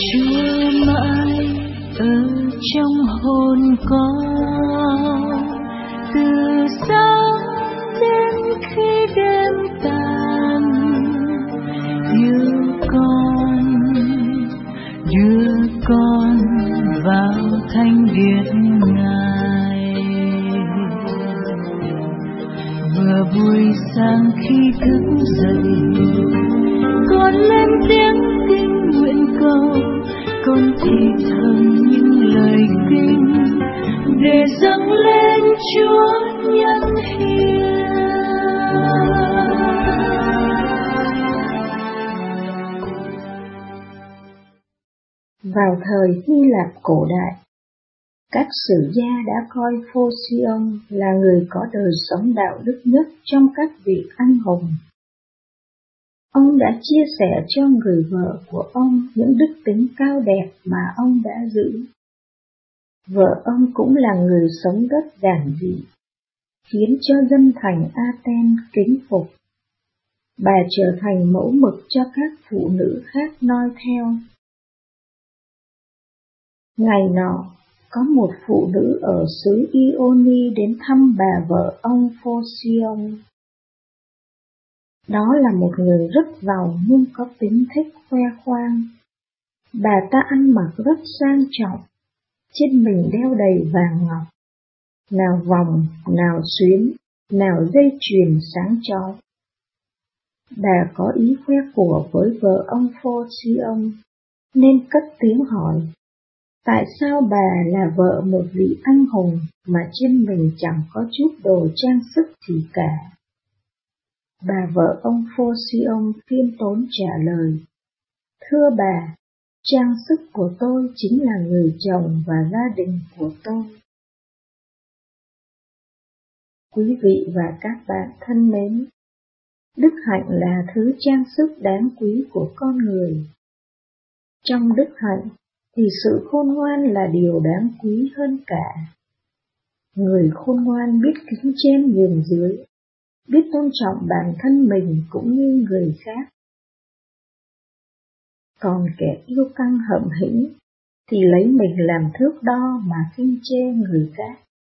Chúa mãi ở trong hồn con, từ sáng đến khi đêm tàn. Yêu con, đưa con vào thánh điện Ngài. Vừa buổi sáng khi thức dậy, con lên tiếng kinh nguyện cầu, con thì thầm những lời kinh để dâng lên Chúa nhân hiền. Vào thời Hy Lạp cổ đại, các sử gia đã coi Phô-si-ông là người có đời sống đạo đức nhất trong các vị anh hùng. Ông đã chia sẻ cho người vợ của ông những đức tính cao đẹp mà ông đã giữ. Vợ ông cũng là người sống rất giản dị, khiến cho dân thành Aten kính phục. Bà trở thành mẫu mực cho các phụ nữ khác noi theo. Ngày nọ, có một phụ nữ ở xứ Ioni đến thăm bà vợ ông Phô-si-ông. Đó là một người rất giàu nhưng có tính thích khoe khoang. Bà ta ăn mặc rất sang trọng, trên mình đeo đầy vàng ngọc, nào vòng, nào xuyến, nào dây chuyền sáng chói. Bà có ý khoe của với vợ ông Phô-si-ông, nên cất tiếng hỏi, tại sao bà là vợ một vị anh hùng mà trên mình chẳng có chút đồ trang sức gì cả? Bà vợ ông Phô-si-ông khiêm tốn trả lời, thưa bà, trang sức của tôi chính là người chồng và gia đình của tôi. Quý vị và các bạn thân mến, đức hạnh là thứ trang sức đáng quý của con người. Trong đức hạnh thì sự khôn ngoan là điều đáng quý hơn cả. Người khôn ngoan biết kính trên nhường dưới, biết tôn trọng bản thân mình cũng như người khác. Còn kẻ yêu căng hậm hĩnh thì lấy mình làm thước đo mà khinh chê người khác.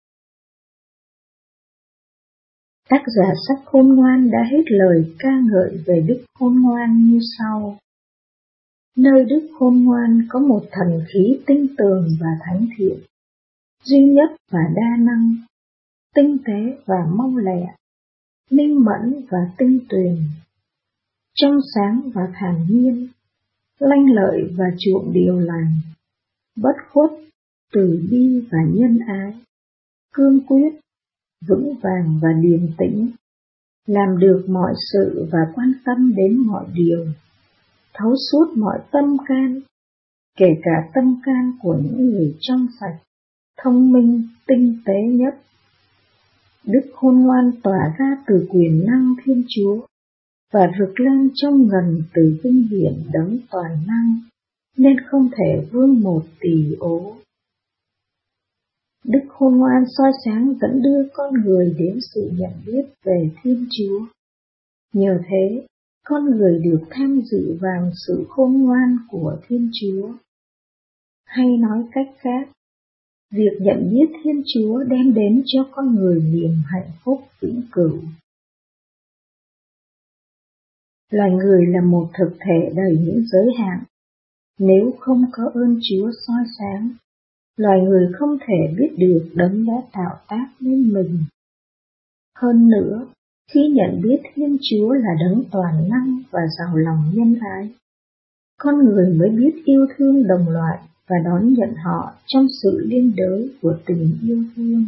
Tác giả sách Khôn Ngoan đã hết lời ca ngợi về đức khôn ngoan như sau. Nơi đức khôn ngoan có một thần khí tinh tường và thánh thiện, duy nhất và đa năng, tinh tế và mau lẹ, minh mẫn và tinh tuyền, trong sáng và thản nhiên, lanh lợi và chuộng điều lành, bất khuất, từ bi và nhân ái, cương quyết, vững vàng và điềm tĩnh, làm được mọi sự và quan tâm đến mọi điều, thấu suốt mọi tâm can, kể cả tâm can của những người trong sạch, thông minh, tinh tế nhất. Đức khôn ngoan tỏa ra từ quyền năng Thiên Chúa và rực lên trong ngần từ vinh hiển đấng toàn năng, nên không thể vương một tỳ ố. Đức khôn ngoan soi sáng dẫn đưa con người đến sự nhận biết về Thiên Chúa. Nhờ thế, con người được tham dự vào sự khôn ngoan của Thiên Chúa. Hay nói cách khác, việc nhận biết Thiên Chúa đem đến cho con người niềm hạnh phúc vĩnh cửu. Loài người là một thực thể đầy những giới hạn. Nếu không có ơn Chúa soi sáng, loài người không thể biết được đấng đã tạo tác nên mình. Hơn nữa, khi nhận biết Thiên Chúa là đấng toàn năng và giàu lòng nhân ái, con người mới biết yêu thương đồng loại và đón nhận họ trong sự liên đới của tình yêu thương.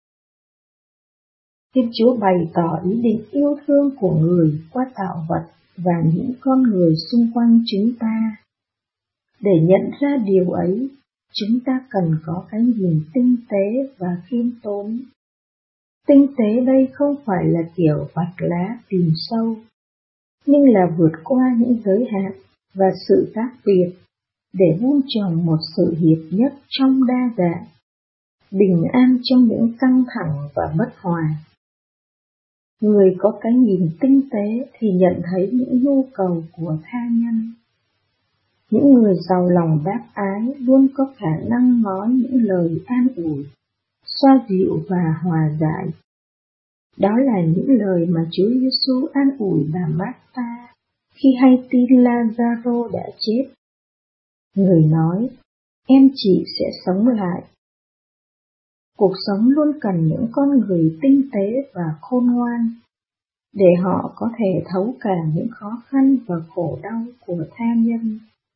Thiên Chúa bày tỏ ý định yêu thương của người qua tạo vật và những con người xung quanh chúng ta. Để nhận ra điều ấy, chúng ta cần có cái nhìn tinh tế và khiêm tốn. Tinh tế đây không phải là kiểu vạch lá tìm sâu, nhưng là vượt qua những giới hạn và sự khác biệt để vun trồng một sự hiệp nhất trong đa dạng, bình an trong những căng thẳng và bất hòa. Người có cái nhìn tinh tế thì nhận thấy những nhu cầu của tha nhân. Những người giàu lòng bác ái luôn có khả năng nói những lời an ủi, xoa dịu và hòa giải. Đó là những lời mà Chúa Giêsu an ủi bà Marta khi hay tin Lazaro đã chết. Người nói, em chị sẽ sống lại. Cuộc sống luôn cần những con người tinh tế và khôn ngoan, để họ có thể thấu cảm những khó khăn và khổ đau của tha nhân.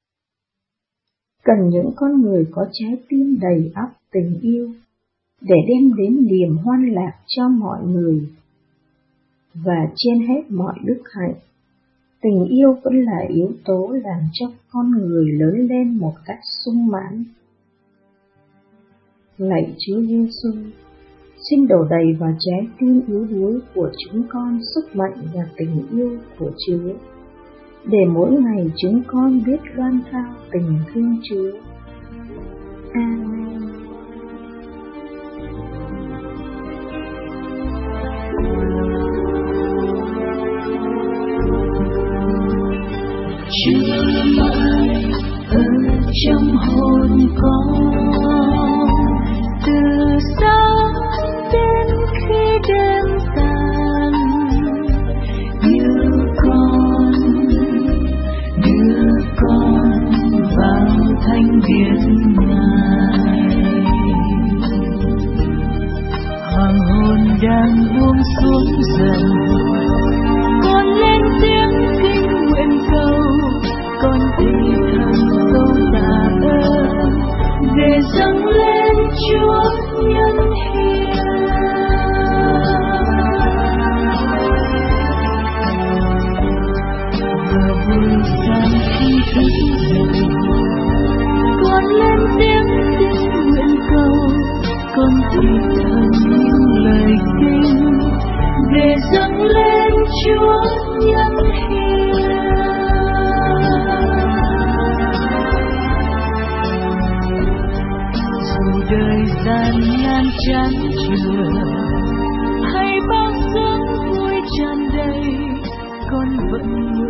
Cần những con người có trái tim đầy ắp tình yêu, để đem đến niềm hoan lạc cho mọi người. Và trên hết mọi đức hạnh, tình yêu vẫn là yếu tố làm cho con người lớn lên một cách sung mãn. Lạy Chúa Giêsu, xin đổ đầy vào trái tim yếu đuối của chúng con sức mạnh và tình yêu của Chúa, để mỗi ngày chúng con biết loan thao tình thương Chúa. Amen. Chúa mãi ở trong hồn con, từ sáng đến khi đêm tàn, đưa con vào thánh điện Ngài. Hoàng hôn đang buông xuống dần, con lên tiếng kinh nguyện cầu, con thì thầm câu tạ ơn, để dâng lên Chúa nhân hiền. Vừa buổi sáng khi thức dậy, con lên tiếng kinh nguyện cầu, con thì thầm những lời kinh, để dâng lên Chúa nhân hiền. Dù đời gian nan chán chường, hay bao giấc vui tràn đầy, con vẫn